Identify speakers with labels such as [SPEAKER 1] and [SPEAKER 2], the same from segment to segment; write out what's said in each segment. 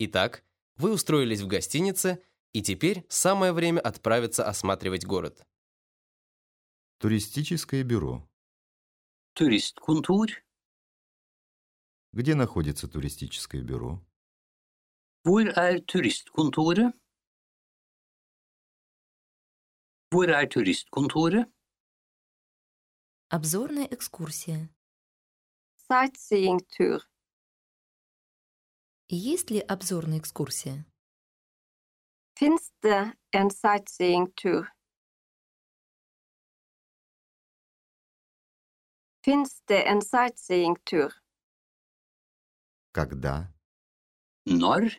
[SPEAKER 1] Итак, вы устроились в гостинице, и теперь самое время отправиться осматривать город.
[SPEAKER 2] Туристическое бюро.
[SPEAKER 3] Turistkontor.
[SPEAKER 2] Где находится туристическое бюро?
[SPEAKER 3] Hvor turistkontoret? Hvor turistkontoret?
[SPEAKER 4] Обзорная экскурсия.
[SPEAKER 5] Sightseeing-tur.
[SPEAKER 4] Есть ли обзорная экскурсия?
[SPEAKER 5] Finns det en sightseeing-tur? Finns det en sightseeing-tur?
[SPEAKER 2] Когда?
[SPEAKER 3] Når?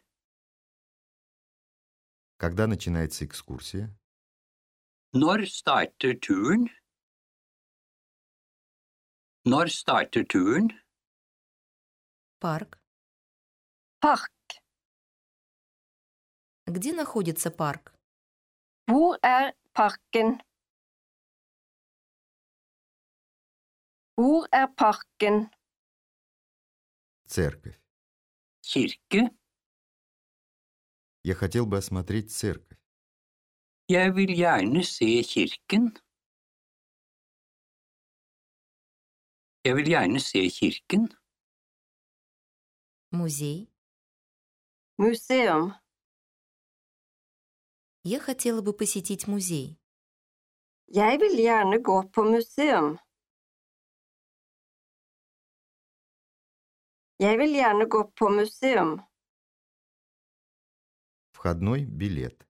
[SPEAKER 2] Когда начинается экскурсия?
[SPEAKER 3] Når starter turen? Når starter turen?
[SPEAKER 4] Парк.
[SPEAKER 5] Park.
[SPEAKER 4] Где находится парк?
[SPEAKER 5] Hvor parken? Hvor parken?
[SPEAKER 2] Церковь.
[SPEAKER 3] Kirke.
[SPEAKER 2] Я хотел бы осмотреть церковь.
[SPEAKER 3] Jeg vil gjerne se kirken. Jeg vil gjerne se kirken.
[SPEAKER 4] Музей.
[SPEAKER 5] Museum.
[SPEAKER 4] Я хотела бы посетить музей.
[SPEAKER 5] Jeg vil gjerne gå på museum. Jeg vil gjerne gå på museum.
[SPEAKER 2] Входной билет.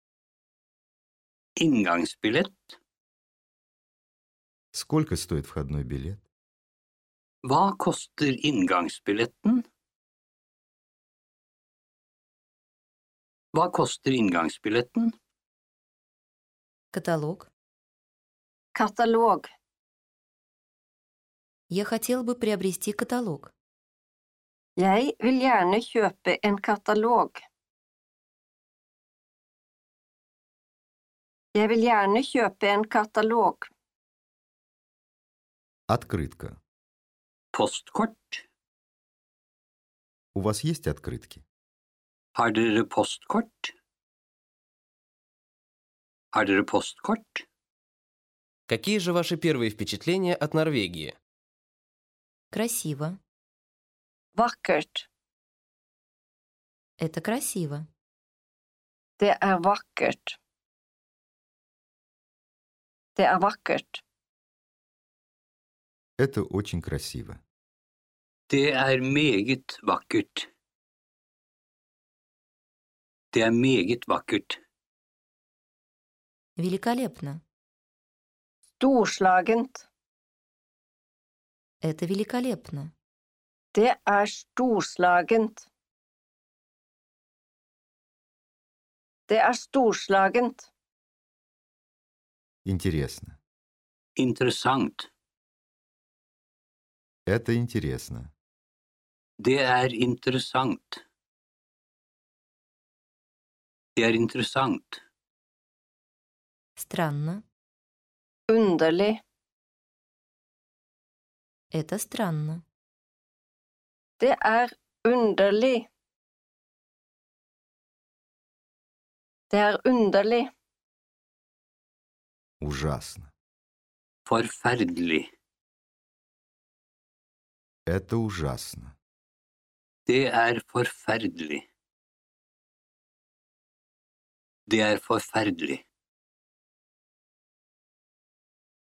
[SPEAKER 3] Inngangsbillett.
[SPEAKER 2] Сколько стоит входной билет?
[SPEAKER 3] Hva koster inngangsbilletten? Hva koster inngangsbilletten?
[SPEAKER 4] Каталог.
[SPEAKER 5] Katalog.
[SPEAKER 4] Я хотела бы приобрести каталог.
[SPEAKER 5] Jeg vil gjerne kjøpe en katalog. Jeg vil gjerne kjøpe en katalog.
[SPEAKER 2] Открытка.
[SPEAKER 3] Postkort.
[SPEAKER 2] У вас есть открытки?
[SPEAKER 3] Har dere postkort? Har dere postkort?
[SPEAKER 1] Какие же ваши первые впечатления от Норвегии?
[SPEAKER 4] Красиво.
[SPEAKER 5] Vakkert.
[SPEAKER 4] Это красиво.
[SPEAKER 5] Det vakkert. Det vakkert.
[SPEAKER 2] Это очень красиво.
[SPEAKER 3] Det meget vakkert. Det meget vakkert.
[SPEAKER 4] Великолепно.
[SPEAKER 5] Storslagent.
[SPEAKER 4] Это великолепно.
[SPEAKER 5] Det storslagent. Det storslagent.
[SPEAKER 2] Интересно.
[SPEAKER 3] Interessant.
[SPEAKER 2] Это интересно.
[SPEAKER 3] Det interessant. Det interessant.
[SPEAKER 4] Странно.
[SPEAKER 5] Underlig.
[SPEAKER 4] Это странно.
[SPEAKER 5] Det underlig. Det underlig.
[SPEAKER 2] Ужасно.
[SPEAKER 3] Forferdelig.
[SPEAKER 2] Это ужасно.
[SPEAKER 3] Det forferdelig. Det forferdelig.